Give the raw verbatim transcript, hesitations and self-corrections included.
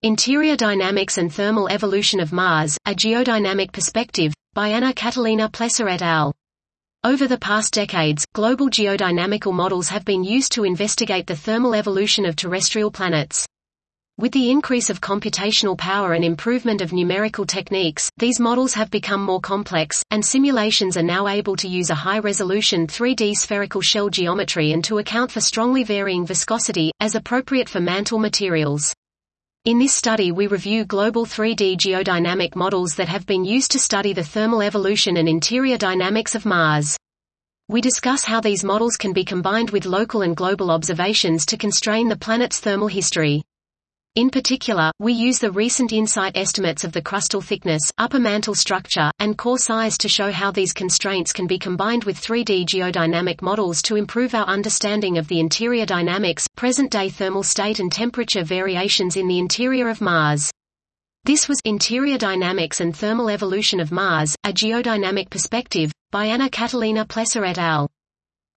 Interior Dynamics and Thermal Evolution of Mars, A Geodynamic Perspective, by Anna Catalina Plesser et al. Over the past decades, global geodynamical models have been used to investigate the thermal evolution of terrestrial planets. With the increase of computational power and improvement of numerical techniques, these models have become more complex, and simulations are now able to use a high-resolution three D spherical shell geometry and to account for strongly varying viscosity, as appropriate for mantle materials. In this study we review global three D geodynamic models that have been used to study the thermal evolution and interior dynamics of Mars. We discuss how these models can be combined with local and global observations to constrain the planet's thermal history. In particular, we use the recent InSight estimates of the crustal thickness, upper mantle structure, and core size to show how these constraints can be combined with three D geodynamic models to improve our understanding of the interior dynamics, present-day thermal state and temperature variations in the interior of Mars. This was Interior Dynamics and Thermal Evolution of Mars, A Geodynamic Perspective, by Anna Catalina Plesser et al.